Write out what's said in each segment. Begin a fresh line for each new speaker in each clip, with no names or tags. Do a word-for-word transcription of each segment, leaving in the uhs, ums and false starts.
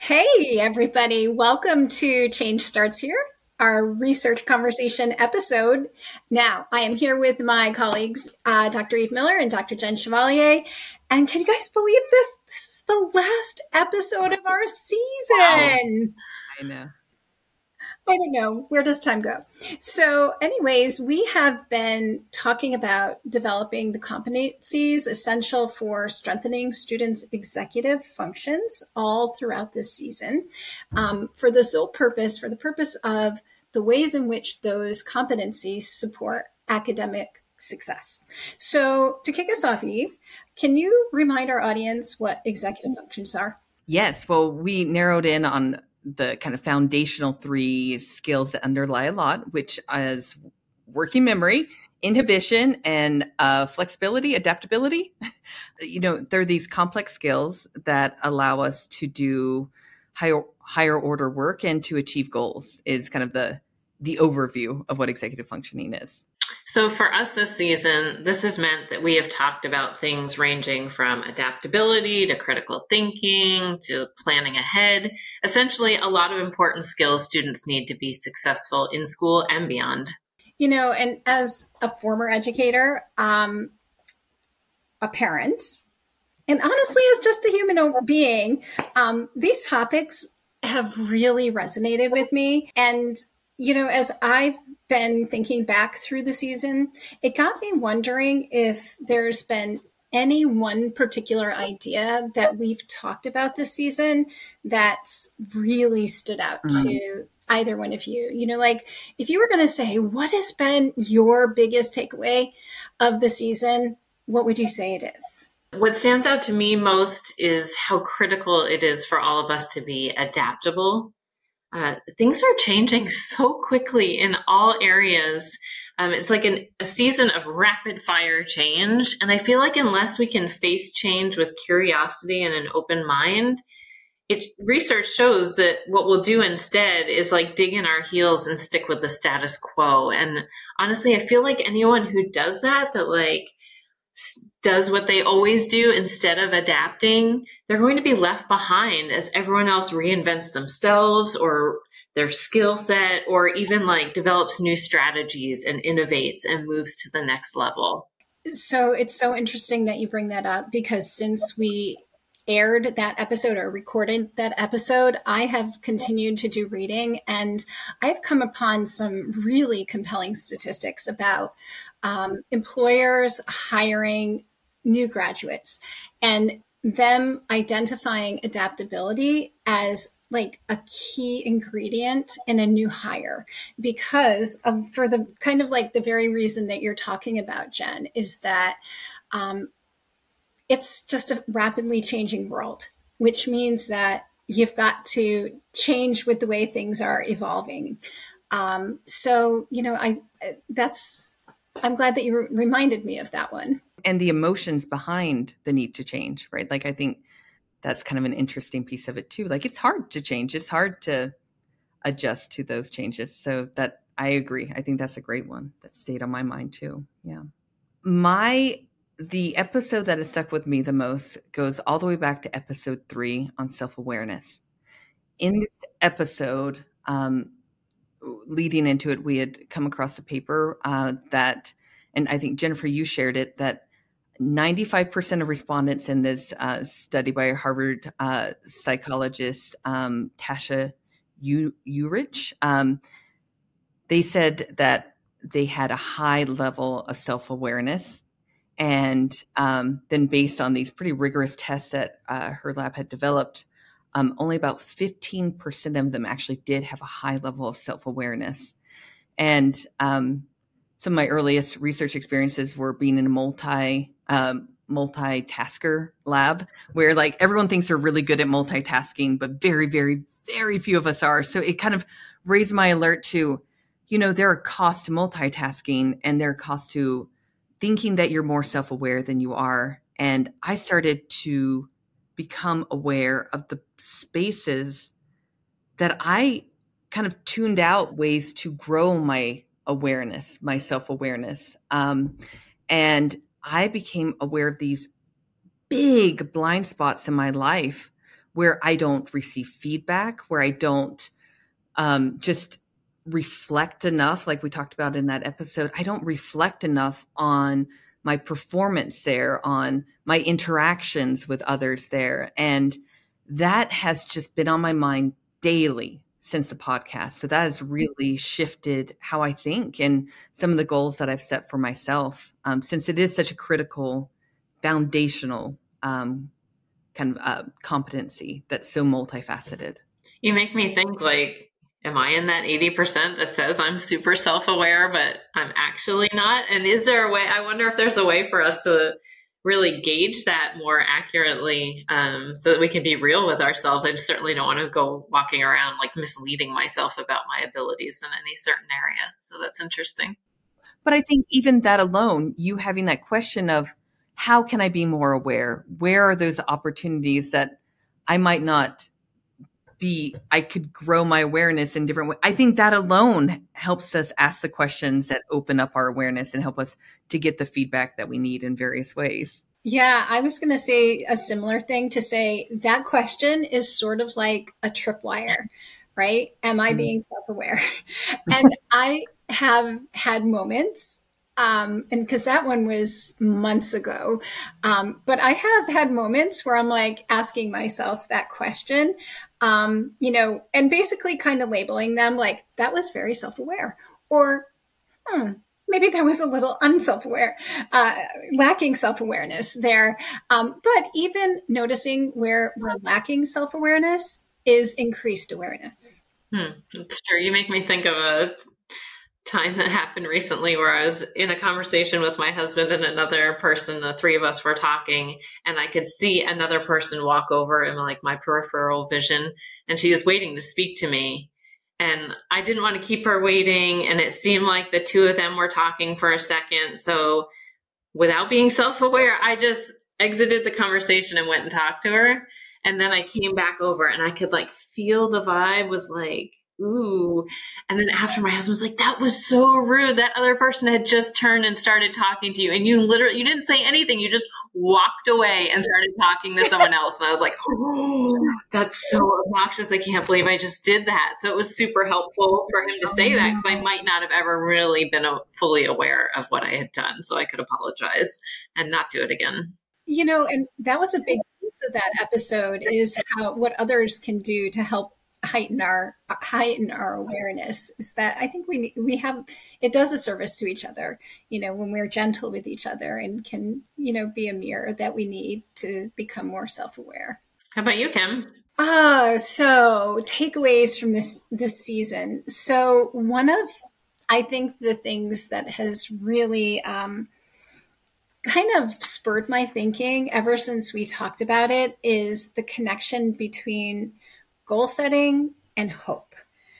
Hey, everybody. Welcome to Change Starts Here, our research conversation episode. Now, I am here with my colleagues, uh, Doctor Eve Miller and Doctor Jen Chevalier. And can you guys believe this? This is the last episode of our season.
I know.
I don't know. Where does time go? So, anyways, we have been talking about developing the competencies essential for strengthening students' executive functions all throughout this season um, for the sole purpose, for the purpose of the ways in which those competencies support academic success. So, to kick us off, Eve, can you remind our audience what executive functions are?
Yes. Well, we narrowed in on the kind of foundational three skills that underlie a lot, which is working memory, inhibition, and uh, flexibility, adaptability. You know, there are these complex skills that allow us to do higher higher order work and to achieve goals. Is kind of the the overview of what executive functioning is.
So for us this season, this has meant that we have talked about things ranging from adaptability to critical thinking to planning ahead. Essentially, a lot of important skills students need to be successful in school and beyond.
You know, and as a former educator, um, a parent, and honestly, as just a human being, um, these topics have really resonated with me. And, you know, as I've been thinking back through the season, it got me wondering if there's been any one particular idea that we've talked about this season that's really stood out mm-hmm. to either one of you. You know, like if you were going to say, what has been your biggest takeaway of the season, what would you say it is?
What stands out to me most is how critical it is for all of us to be adaptable. Uh, things are changing so quickly in all areas. Um, it's like an, a season of rapid fire change. And I feel like unless we can face change with curiosity and an open mind, it research shows that what we'll do instead is like dig in our heels and stick with the status quo. And honestly, I feel like anyone who does that, that like does what they always do instead of adapting, they're going to be left behind as everyone else reinvents themselves or their skill set or even like develops new strategies and innovates and moves to the next level.
So it's so interesting that you bring that up because since we aired that episode or recorded that episode, I have continued to do reading and I've come upon some really compelling statistics about um, employers hiring new graduates and them identifying adaptability as like a key ingredient in a new hire because of, for the kind of like the very reason that you're talking about, Jen, is that um, it's just a rapidly changing world, which means that you've got to change with the way things are evolving. Um, so, you know, I that's I'm glad that you reminded me of that one.
And the emotions behind the need to change, right? Like, I think that's kind of an interesting piece of it too. Like, it's hard to change. It's hard to adjust to those changes. So that I agree. I think that's a great one that stayed on my mind too. Yeah. My The episode that has stuck with me the most goes all the way back to episode three on self-awareness. In this episode, um, leading into it, we had come across a paper uh, that, and I think Jennifer, you shared it, that ninety-five percent of respondents in this uh, study by a Harvard uh, psychologist, um, Tasha U- Eurich, um, they said that they had a high level of self-awareness. And um, then based on these pretty rigorous tests that uh, her lab had developed, um, only about fifteen percent of them actually did have a high level of self-awareness. And um, some of my earliest research experiences were being in a multi, um, multitasker lab where like everyone thinks they're really good at multitasking, but very, very, very few of us are. So it kind of raised my alert to, you know, there are costs to multitasking and there are costs to thinking that you're more self-aware than you are. And I started to become aware of the spaces that I kind of tuned out ways to grow my awareness, my self-awareness. Um, and I became aware of these big blind spots in my life where I don't receive feedback, where I don't um, just reflect enough, like we talked about in that episode. I don't reflect enough on my performance there, on my interactions with others there. And that has just been on my mind daily since the podcast. So that has really shifted how I think and some of the goals that I've set for myself, um, since it is such a critical, foundational um, kind of uh, competency that's so multifaceted.
You make me think, like, am I in that eighty percent that says I'm super self-aware, but I'm actually not? And is there a way, I wonder if there's a way for us to really gauge that more accurately, um, so that we can be real with ourselves. I just certainly don't want to go walking around like misleading myself about my abilities in any certain area. So that's interesting.
But I think even that alone, you having that question of how can I be more aware? Where are those opportunities that I might not be, I could grow my awareness in different ways. I think that alone helps us ask the questions that open up our awareness and help us to get the feedback that we need in various ways.
Yeah, I was going to say a similar thing, to say that question is sort of like a tripwire, right? Am I mm-hmm. being self-aware? And I have had moments, um, and because that one was months ago, um, but I have had moments where I'm like asking myself that question, um, you know, and basically kind of labeling them like, that was very self-aware, or hmm, maybe that was a little unself-aware, uh, lacking self-awareness there. Um, but even noticing where we're lacking self-awareness is increased awareness.
Hmm, that's true. You make me think of a time that happened recently where I was in a conversation with my husband and another person. The three of us were talking, and I could see another person walk over in like my peripheral vision, and she was waiting to speak to me. And I didn't want to keep her waiting. And it seemed like the two of them were talking for a second. So without being self-aware, I just exited the conversation and went and talked to her. And then I came back over and I could like feel the vibe was like, ooh. And then after, my husband was like, that was so rude. That other person had just turned and started talking to you. And you literally, you didn't say anything. You just walked away and started talking to someone else. And I was like, oh, that's so obnoxious. I can't believe I just did that. So it was super helpful for him to say that, because I might not have ever really been a, fully aware of what I had done. So I could apologize and not do it again.
You know, and that was a big piece of that episode, is how, what others can do to help heighten our heighten our awareness. Is that I think we we have, it does a service to each other, you know, when we're gentle with each other, and can, you know, be a mirror that we need to become more self-aware.
How about you, Kim?
Oh, so takeaways from this this season. So one of, I think, the things that has really um, kind of spurred my thinking ever since we talked about it is the connection between goal setting and hope.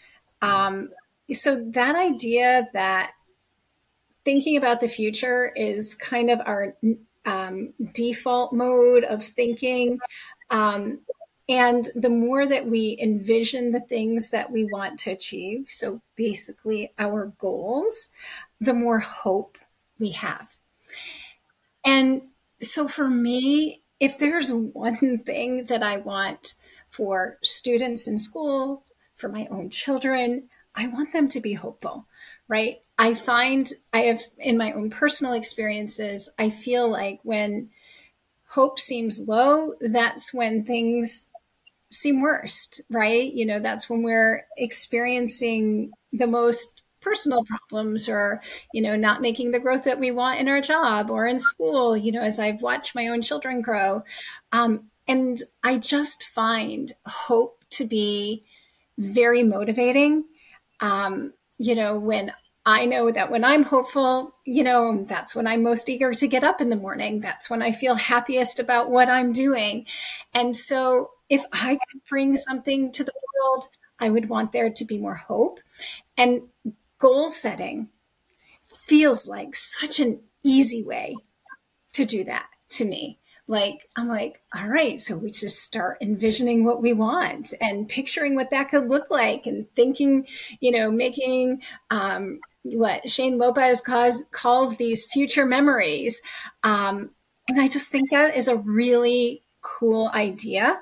Um, so that idea that thinking about the future is kind of our um, default mode of thinking. Um, and the more that we envision the things that we want to achieve, so basically our goals, the more hope we have. And so for me, if there's one thing that I want for students in school, for my own children, I want them to be hopeful, right? I find I have, in my own personal experiences, I feel like when hope seems low, that's when things seem worst, right? You know, that's when we're experiencing the most personal problems, or, you know, not making the growth that we want in our job or in school, you know, as I've watched my own children grow. Um, and I just find hope to be very motivating. Um, you know, when I know that when I'm hopeful, you know, that's when I'm most eager to get up in the morning. That's when I feel happiest about what I'm doing. And so if I could bring something to the world, I would want there to be more hope. And goal setting feels like such an easy way to do that to me. Like, I'm like, all right, so we just start envisioning what we want and picturing what that could look like, and thinking, you know, making um, what Shane Lopez calls, calls these future memories. Um, and I just think that is a really cool idea.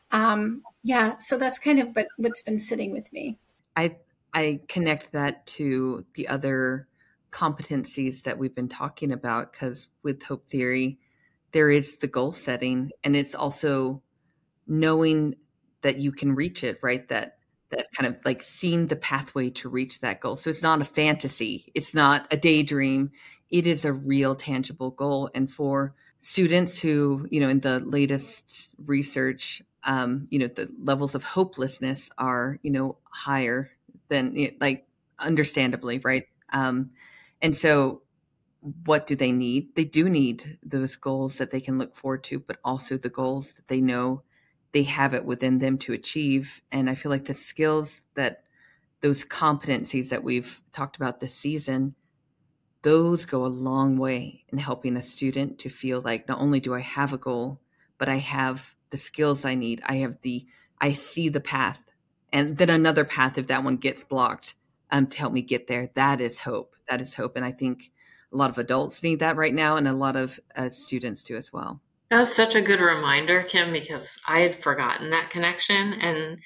Um, yeah, so that's kind of what, what's been sitting with me.
I I connect that to the other competencies that we've been talking about, because with Hope Theory, there is the goal setting, and it's also knowing that you can reach it, right? That that kind of like seeing the pathway to reach that goal. So it's not a fantasy, it's not a daydream, it is a real tangible goal. And for students who, you know, in the latest research, um, you know, the levels of hopelessness are, you know, higher than, like, understandably, right? Um, and so what do they need? They do need those goals that they can look forward to, but also the goals that they know they have it within them to achieve. And I feel like the skills that those competencies that we've talked about this season, those go a long way in helping a student to feel like not only do I have a goal, but I have the skills I need. I have the, I see the path, and then another path if that one gets blocked, um, to help me get there. That is hope. That is hope. And I think a lot of adults need that right now, and a lot of uh, students do as well.
That was such a good reminder, Kim, because I had forgotten that connection. And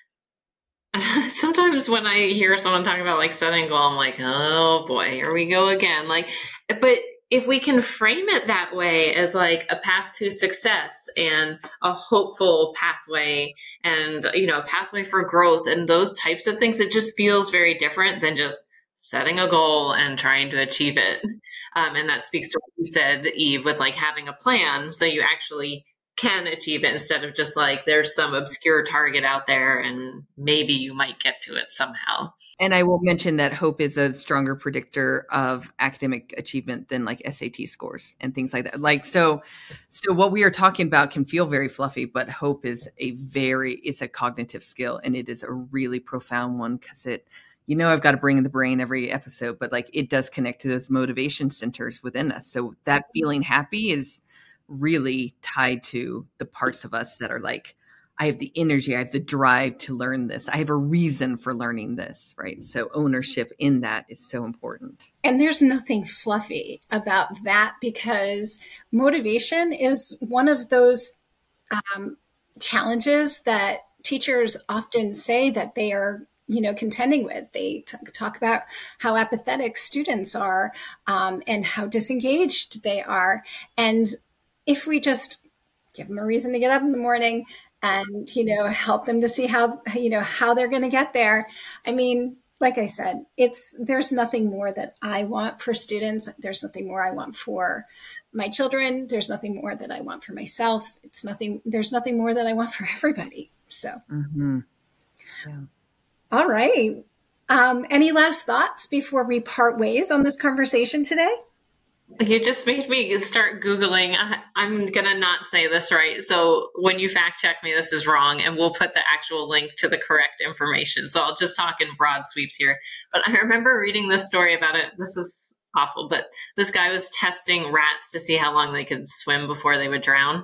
sometimes when I hear someone talk about like setting a goal, I'm like, oh boy, here we go again. Like, but if we can frame it that way as like a path to success and a hopeful pathway and, you know, a pathway for growth and those types of things, it just feels very different than just setting a goal and trying to achieve it. Um, and that speaks to what you said, Eve, with like having a plan so you actually can achieve it instead of just like there's some obscure target out there and maybe you might get to it somehow.
And I will mention that hope is a stronger predictor of academic achievement than like S A T scores and things like that. Like, so, so what we are talking about can feel very fluffy, but hope is a very, it's a cognitive skill, and it is a really profound one, because it, you know, I've got to bring in the brain every episode, but like it does connect to those motivation centers within us. So that feeling happy is really tied to the parts of us that are like, I have the energy, I have the drive to learn this. I have a reason for learning this, right? So ownership in that is so important.
And there's nothing fluffy about that, because motivation is one of those um, challenges that teachers often say that they are, you know, contending with. They t- talk about how apathetic students are um, and how disengaged they are. And if we just give them a reason to get up in the morning and, you know, help them to see how, you know, how they're going to get there. I mean, like I said, it's, there's nothing more that I want for students. There's nothing more I want for my children. There's nothing more that I want for myself. It's nothing, there's nothing more that I want for everybody. So,
mm-hmm. Yeah.
All right. Um, any last thoughts before we part ways on this conversation today?
You just made me start Googling. I, I'm going to not say this right. So when you fact check me, this is wrong, and we'll put the actual link to the correct information. So I'll just talk in broad sweeps here. But I remember reading this story about it. This is awful, but this guy was testing rats to see how long they could swim before they would drown.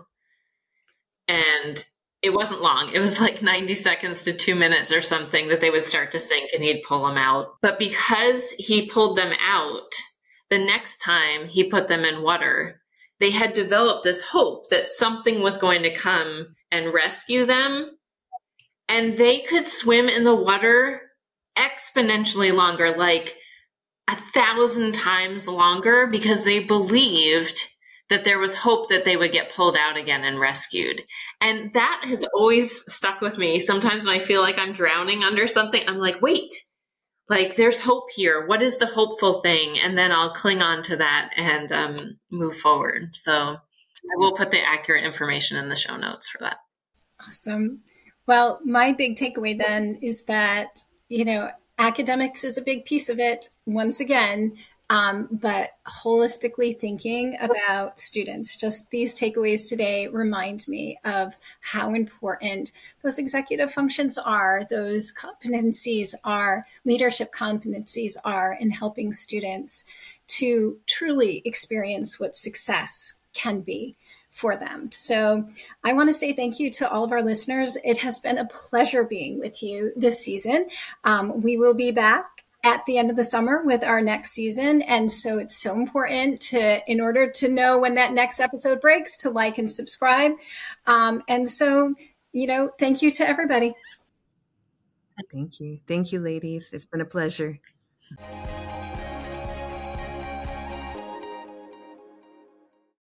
And it wasn't long. It was like ninety seconds to two minutes or something that they would start to sink and he'd pull them out. But because he pulled them out, the next time he put them in water, they had developed this hope that something was going to come and rescue them. And they could swim in the water exponentially longer, like a thousand times longer, because they believed that there was hope that they would get pulled out again and rescued. And that has always stuck with me. Sometimes when I feel like I'm drowning under something, I'm like, wait, like there's hope here. What is the hopeful thing? And then I'll cling on to that and um, move forward. So I will put the accurate information in the show notes for that.
Awesome. Well, my big takeaway then is that, you know, academics is a big piece of it, once again, um, but holistically thinking about students. Just these takeaways today remind me of how important those executive functions are, those competencies are, leadership competencies are in helping students to truly experience what success can be for them. So I want to say thank you to all of our listeners. It has been a pleasure being with you this season. Um, we will be back at the end of the summer with our next season. And so it's so important to, in order to know when that next episode breaks, to like and subscribe. Um, and so, you know, thank you to everybody.
Thank you. Thank you, ladies. It's been a pleasure.